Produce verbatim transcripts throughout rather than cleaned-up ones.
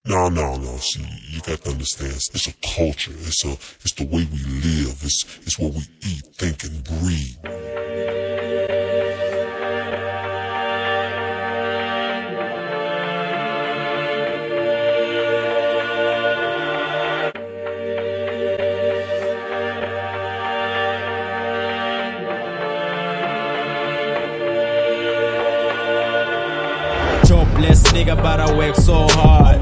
No, no, no. See, you got to understand. It's, it's a culture. It's a, it's the way we live. It's, it's what we eat, think, and breathe. Jobless nigga, but I work so hard.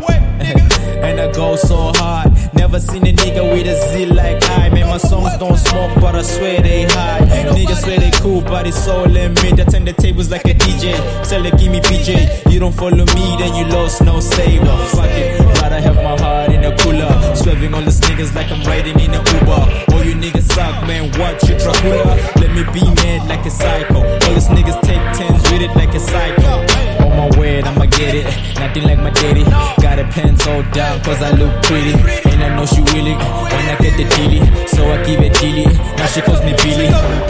And I go so hard. Never seen a nigga with a Z like I. Man, my songs don't smoke, but I swear they high. Niggas swear they cool, but it's all in me. I turn the tables like a D J. Tell her, give me P J. You don't follow me, then you lost, no saver. Fuck it, rather have my heart in a cooler. Swerving all these niggas like I'm riding in a Uber. All you niggas suck, man, what you Dracula? Let me be mad like a psycho. All these niggas take tens with it like a psycho. On my way, I'ma get it. Nothing like my daddy. Got a pencil down cause I look pretty. And I know she really when I get the dealie. So I give it dealie. Now she calls me Billy. Damn,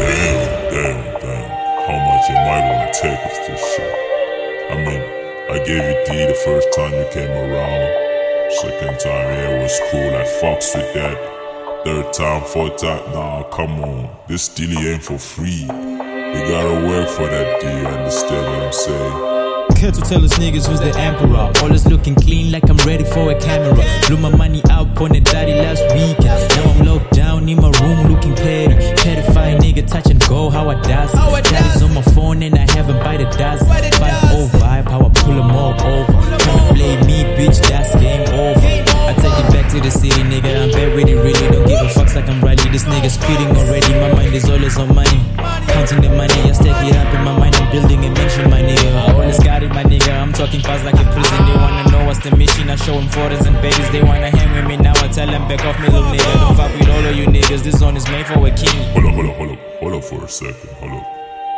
damn, damn. How much am I gonna take of this shit? I mean, I gave you D the first time you came around. Second time, yeah, it was cool. I fucks with that. Third time, fourth time, nah, come on. This dealie ain't for free. You gotta work for that D, you understand what I'm saying? Care to tell us niggas who's the emperor. Always looking clean like I'm ready for a camera. Blew my money out on the daddy last weekend. Now I'm locked down in my room looking petty. Pettified nigga touch and go how I does. Daddy's on my phone and I haven't by the dozen. five oh vibe how I pull them all over. Tryna play me bitch, that's game over. I take it back to the city nigga. I'm bad with it really. Don't give a fuck like I'm Riley. This nigga's quitting already. My mind is always on money. Counting the money, I stack it up in my mind. I'm building a mansion, my nigga. I always got it, my nigga. I'm talking fast like a prison. They wanna know what's the mission. I show them photos and babies. They wanna hang with me now. I tell them back off me, little nigga. Don't fuck with all of you niggas. This zone is made for a king. Hold up, hold up, hold up, hold up for a second. Hold up,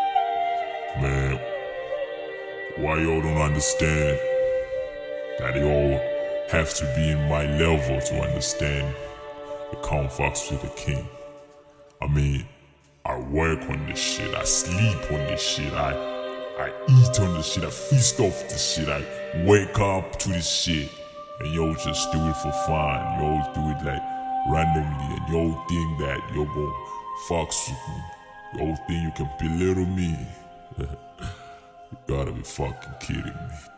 man. Why y'all don't understand that y'all have to be in my level to understand the can't fucks with the king? I mean, I work on this shit, I sleep on this shit, I I eat on this shit, I feast off this shit, I wake up to this shit. And y'all just do it for fun, y'all do it like randomly, and y'all think that y'all gon' fucks with me. Y'all think you can belittle me. You gotta be fucking kidding me.